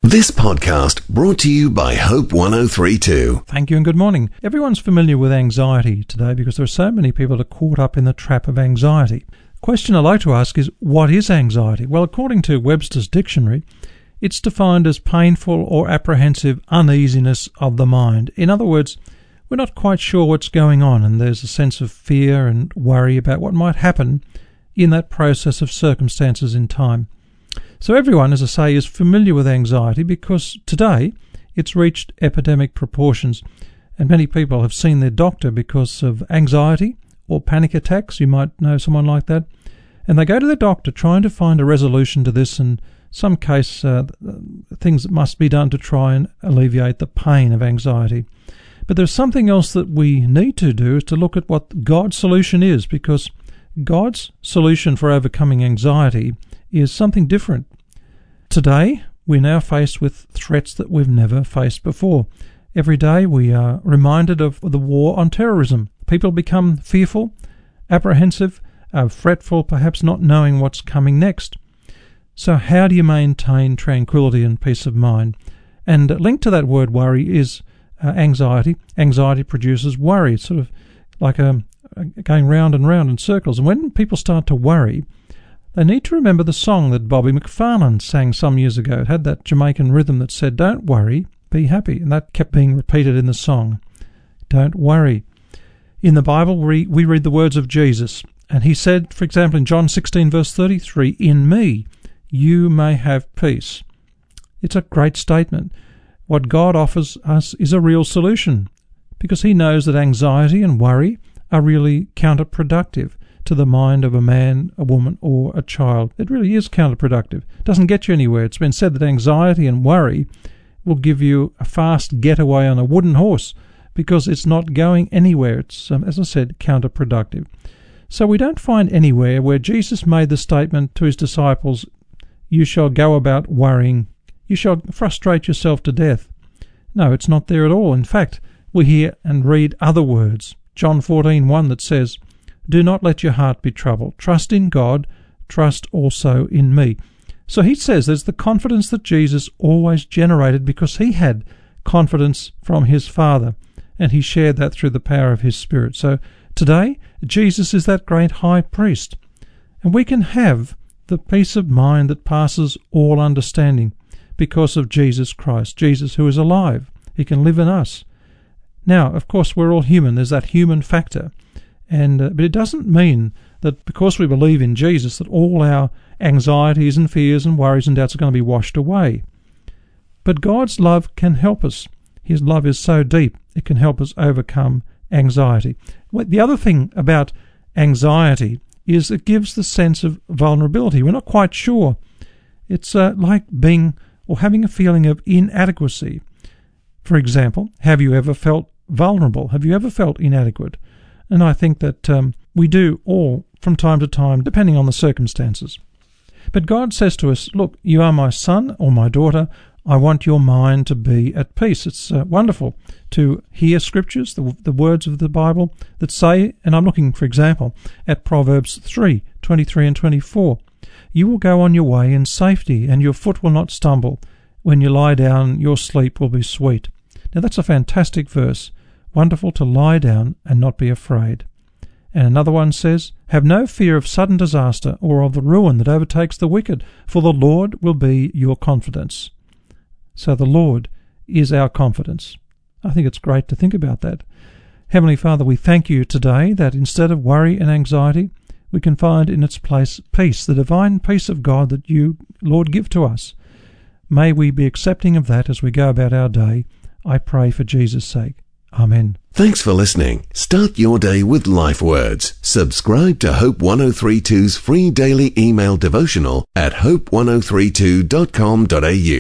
This podcast brought to you by Hope 1032. Thank you and good morning. Everyone's familiar with anxiety today because there are so many people that are caught up in the trap of anxiety. The question I like to ask is, what is anxiety? Well, according to Webster's dictionary, it's defined as painful or apprehensive uneasiness of the mind. In other words, we're not quite sure what's going on, and there's a sense of fear and worry about what might happen in that process of circumstances in time. So everyone, as I say, is familiar with anxiety because today it's reached epidemic proportions, and many people have seen their doctor because of anxiety or panic attacks. You might know someone like that. And they go to their doctor trying to find a resolution to this, and some case things that must be done to try and alleviate the pain of anxiety. But there's something else that we need to do, is to look at what God's solution is, because God's solution for overcoming anxiety is something different. Today, we're now faced with threats that we've never faced before. Every day we are reminded of the war on terrorism. People become fearful, apprehensive, fretful, perhaps not knowing what's coming next. So how do you maintain tranquility and peace of mind? And linked to that word worry is anxiety. Anxiety produces worry. It's sort of like going round and round in circles. And when people start to worry, they need to remember the song that Bobby McFarlane sang some years ago. It had that Jamaican rhythm that said, "Don't worry, be happy." And that kept being repeated in the song. Don't worry. In the Bible, we read the words of Jesus. And he said, for example, in John 16, verse 33, "In me you may have peace." It's a great statement. What God offers us is a real solution, because he knows that anxiety and worry are really counterproductive to the mind of a man, a woman, or a child. It really is counterproductive. It doesn't get you anywhere. It's been said that anxiety and worry will give you a fast getaway on a wooden horse, because it's not going anywhere. It's, as I said, counterproductive. So we don't find anywhere where Jesus made the statement to his disciples, "You shall go about worrying. You shall frustrate yourself to death." No, it's not there at all. In fact, we hear and read other words. John 14:1 that says, "Do not let your heart be troubled. Trust in God. Trust also in me." So he says there's the confidence that Jesus always generated because he had confidence from his Father, and he shared that through the power of his Spirit. So today, Jesus is that great high priest, and we can have the peace of mind that passes all understanding because of Jesus Christ, Jesus who is alive. He can live in us. Now, of course, we're all human. There's that human factor. But it doesn't mean that because we believe in Jesus that all our anxieties and fears and worries and doubts are going to be washed away. But God's love can help us. His love is so deep, it can help us overcome anxiety. The other thing about anxiety is it gives the sense of vulnerability. We're not quite sure. It's like being or having a feeling of inadequacy. For example, have you ever felt vulnerable? Have you ever felt inadequate? And I think that we do all from time to time, depending on the circumstances. But God says to us, look, you are my son or my daughter. I want your mind to be at peace. It's wonderful to hear scriptures, the words of the Bible that say, and I'm looking, for example, at Proverbs 3:23 and 24. "You will go on your way in safety, and your foot will not stumble. When you lie down, your sleep will be sweet." Now that's a fantastic verse. Wonderful to lie down and not be afraid. And another one says, "Have no fear of sudden disaster or of the ruin that overtakes the wicked, for the Lord will be your confidence." So the Lord is our confidence. I think it's great to think about that. Heavenly Father, we thank you today that instead of worry and anxiety, we can find in its place peace, the divine peace of God that you, Lord, give to us. May we be accepting of that as we go about our day. I pray for Jesus' sake. Amen. Thanks for listening. Start your day with Life Words. Subscribe to Hope 1032's free daily email devotional at hope1032.com.au.